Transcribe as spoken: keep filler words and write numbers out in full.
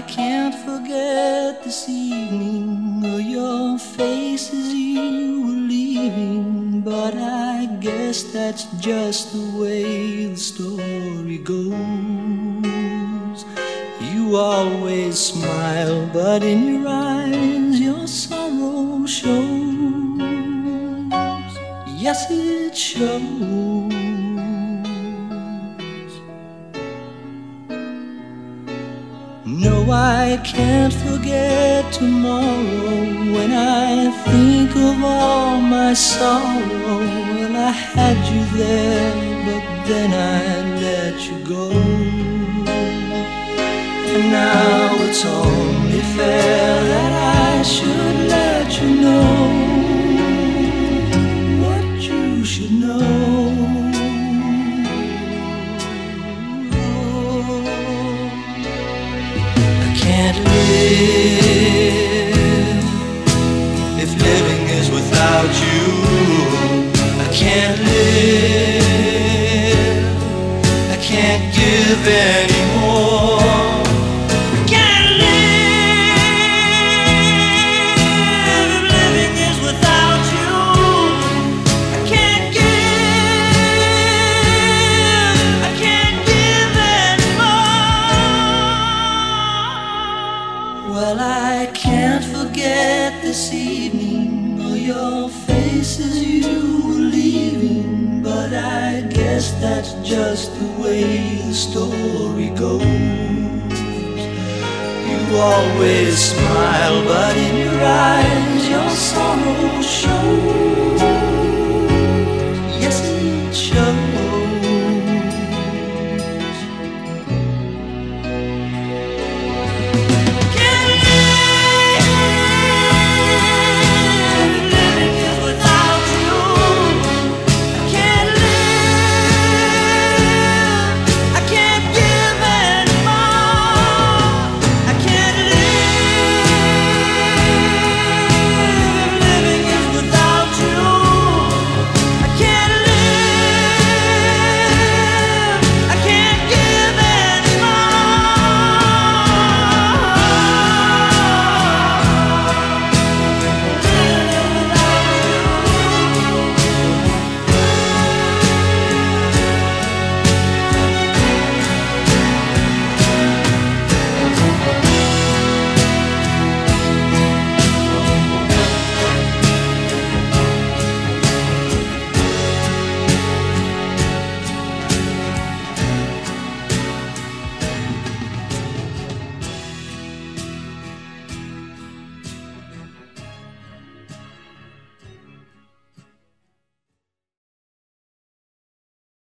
can't forget this evening or your face as you were leaving, but I guess that's just the way the story goes. You always smile, but in your eyes your sorrow shows. Yes, it shows. No, I can't forget tomorrow when I think of all my sorrow. Well, I had you there, but then I let you go. And now it's only fair that I should let you know what you should know. Can't live if living is without you. I can't live, I can't give anymore. I can't live if living is without you. I can't give, I can't give anymore. Well, I can't forget this evening or your face as you were leaving, but I guess that's just the way the story goes. You always smile, but in your eyes your sorrow shows.